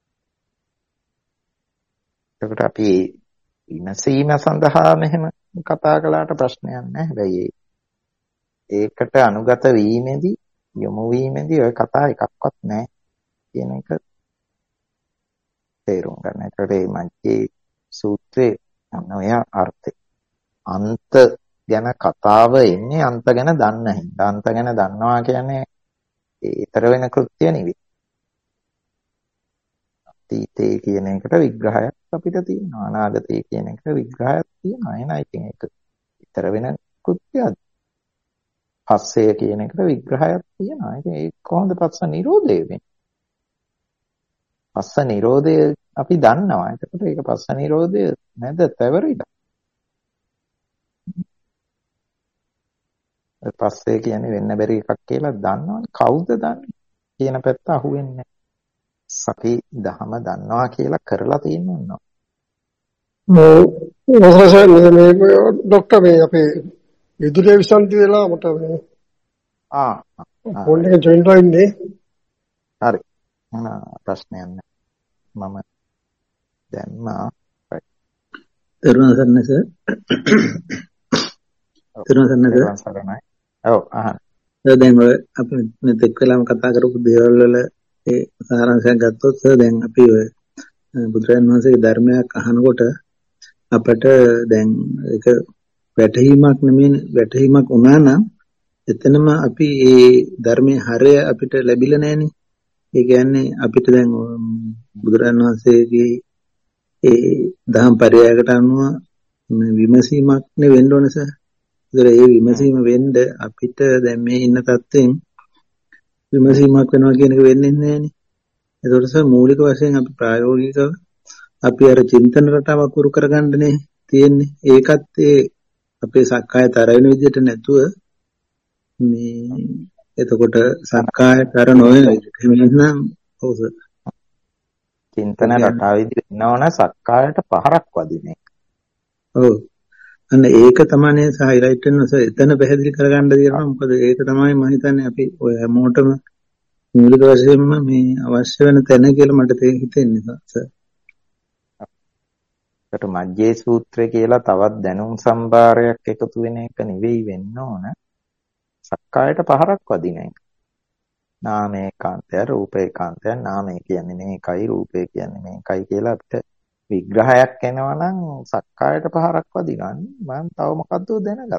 ඒකට අපි විමසීම සඳහා මෙහෙම කතා කළාට ප්‍රශ්නයක් නැහැ. හැබැයි ඒකට අනුගත වීමේදී යොමු වීමේදී ඔය කතා එකක්වත් නැහැ කියන එක තේරුම් ගන්න. ඒකට මේ මජ්ජේ සූත්‍රයේ ඔය අර්ථය. අන්ත ගැන කතාව එන්නේ අන්ත ගැන දන්න හින්දා. අන්ත ගැන දන්නවා කියන්නේ ඊතර වෙන කෘත්‍ය නෙවෙයි. අතීතේ කියන එකට විග්‍රහයක් අපිට තියෙනවා. අනාගතේ කියන එකට විග්‍රහයක් තියෙනවා. එහෙනම් ඉතින් ඒක ඊතර වෙන කෘත්‍යයක්. පස්සේ කියන එකට විග්‍රහයක් තියෙනවා. ඉතින් ඒක කොහොමද පස්ස නිරෝධය වෙන්නේ? පස්ස නිරෝධය අපි දන්නවා. එතකොට ඒක පස්ස නිරෝධය නැද තවරිලා. පස්සේ කියන්නේ වෙන්න බැරි එකක් කියලා දන්නවනේ. කවුද දන්නේ? කියන පැත්ත අහුවෙන්නේ නැහැ. අපි දහම දන්නවා කියලා කරලා තියෙනවා. ඔව් මේ ડોක්ටර් මේ අපේ විදුලිය විසන්ති වෙලා මට මේ ආ ෆෝන් එක ජොයින් වෙන්නේ. හරි. මොන ප්‍රශ්නයක් නැහැ. මම දැම්මා. තරුණ සරණ සර්. තරුණ සරණ සරණයි. ඔව් අහන්න. දැන් ඔය අපි මෙතෙක් වෙලාම කතා කරපු දේවල් වල ඒ සාරාංශයක් ගත්තොත් සර් දැන් අපි ඔය බුදුරජාණන් වහන්සේගේ ධර්මයක් අහනකොට අපට දැන් ඒක වැටහීමක් නෙමෙයි වැටහීමක් වුණා නම් එතනම අපි ඒ ධර්මයේ හරය අපිට ලැබිලා නැහනේ. ඒ කියන්නේ අපිට දැන් බුදුරජාණන් වහන්සේගේ ඒ දහම් පරයයකට අනුව විමසීමක් නේ වෙන්න ඕනේ සර්. ඒතර ඒ විමසීම වෙන්න අපිට දැන් මේ ඉන්න තත්ත්වෙන් විමසීමක් වෙනවා කියන එක වෙන්නේ නැහනේ. ඒතකොට සර් මූලික වශයෙන් අපි ප්‍රායෝගිකව අපි අර චින්තන රටාවක් උරු කරගන්නනේ තියෙන්නේ. ඒකත් ඒ අපේ සක්කාය තර වෙන විදිහට නැතුව මේ එතකොට සක්කාය තර නොවන විදිහට එහෙනම් ඔව් සර්. චින්තන රටාවේදී වෙනවන සක්කායට පහරක් වදින එක. ඔව්. අන්න ඒක තමයි හයිලයිට් වෙනස එතන පැහැදිලි කරගන්න දෙනවා. මොකද ඒක තමයි මම හිතන්නේ අපි ඔය හැමෝටම මූලික වශයෙන්ම මේ අවශ්‍ය වෙන තැන කියලා මට හිතෙන්නේ සර්. ඒකට මජ්ජේ සූත්‍රය කියලා තවත් දැනුම් සම්භාරයක් එකතු වෙන එක නෙවෙයි වෙන්න ඕන. සක්කායට පහරක් වදින එක. නාමේ කාන්තය රූපේ කාන්තය නාමේ කියන්නේ මේකයි රූපේ කියන්නේ මේකයි කියලා අපිට විග්‍රහයක් එනවා නම් සක්කායට පහරක් වදිනවා. මම තව මොකද්ද දැනගත්තා.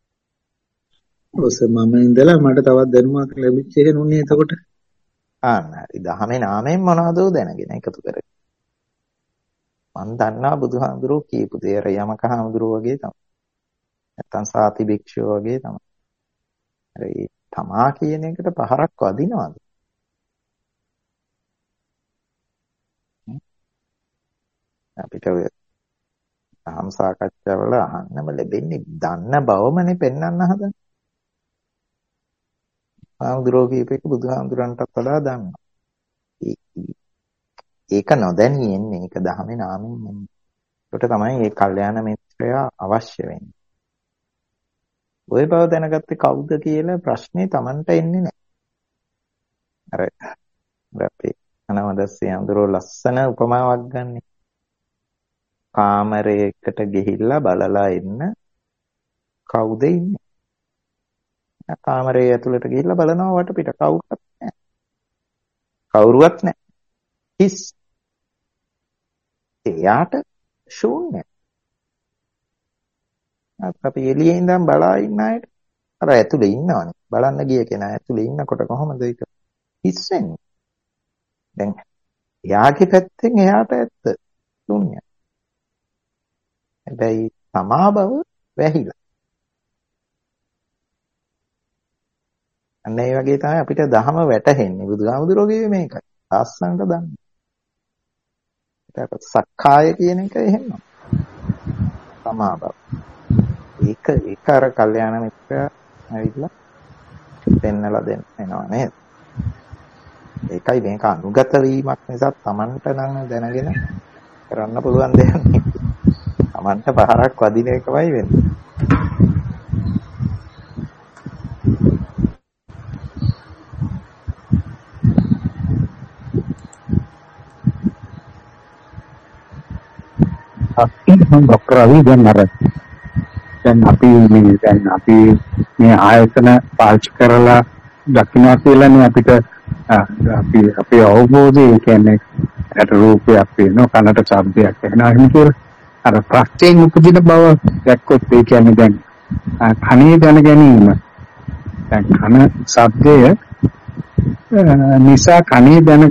ඔස මම ඉඳලා මට තවත් දැනුමක් ලැබිච්ච එක නුනේ එතකොට. ආන්න හරි. දහමේ නාමයෙන් මොනවද දැනගෙන එකතු කරගෙන. මම දන්නා බුදුහාමුදුරුවෝ කියපු දේ අර යමක හාමුදුරුවෝ වගේ තමයි. නැත්තම් සාති භික්ෂුව වගේ තමයි. හරි තමා කියන එකට පහරක් වදිනවද? අපිට ඔය අහම් සාකච්ඡාවල අහන්නම ලැබෙන්නේ දන්න බවමනේ පෙන්වන්න හදන. හාමුදුරුවෝ කියපේක බුදුහාමුදුරන්ටත් වඩා දන්නවා. ඒක නොදැනී එන්නේ ඒක දහමේ නාමයෙන් එන්නේ. ඒකට තමයි මේ කල්යාණ මිත්‍රයා අවශ්‍ය වෙන්නේ. ඔය බව දැනගත්තේ කවුද කියලා ප්‍රශ්නේ Tamanට එන්නේ නැහැ. අර අපේ අනවදස්සේ අඳුරෝ ලස්සන උපමාවක් ගන්න. කාමරයකට ගිහිල්ලා බලලා එන්න කවුද ඉන්නේ? කාමරයේ ඇතුළට ගිහිල්ලා බලනවා වටපිට කවුරුත් නැහැ. කවුරුවත් නැහැ. හිස්. එයාට ශූන්‍යයි. අපි එළියේ ඉඳන් බලා ඉන්න අයට අර ඇතුලේ ඉන්නවනේ. බලන්න ගිය කෙනා ඇතුලේ ඉන්නකොට කොහොමද ඒක හිස් වෙන්නේ? දැන් එයාගේ පැත්තෙන් එයාට ඇත්ත ශූන්‍යයි. හැබැයි තමා බව වැහිලා. අන්න ඒ වගේ තමයි අපිට ධහම වැටහෙන්නේ. බුදුහාමුදුරුවෝ කිව්වේ මේකයි. ආස්සන්ට දන්න. ඊට සක්කාය කියන එක එහෙම. තමා බව. ඒක ඒක අර කල්යාණ මිත්‍රයා ඇවිල්ලා දෙන්නලා දෙන්න වෙනවා නේද? ඒකයි මේක අනුගත වීමක් නිසා Tamanට නම් දැනගෙන කරන්න පුළුවන් දෙයක් නෙවෙයි. Tamanට පහරක් වදින එකමයි වෙන්නේ. අපි ડોક્ટર රවි දැන් අර දැන් අපි මේ දැන් අපි මේ ආයතන පාවිච්චි කරලා දකින්න කියලානේ අපිට අපි අපේ අවබෝධය කියන්නේ අර රූපයක් වෙනවා කනට ශබ්දයක් ඇහෙනවා එහෙම කියලා අර ප්‍රත්‍යයෙන් උපදින බව දැක්කොත් ඒ කියන්නේ දැන් කනේ දැන ගැනීම දැන් කන ශබ්දය නිසා කනේ දැන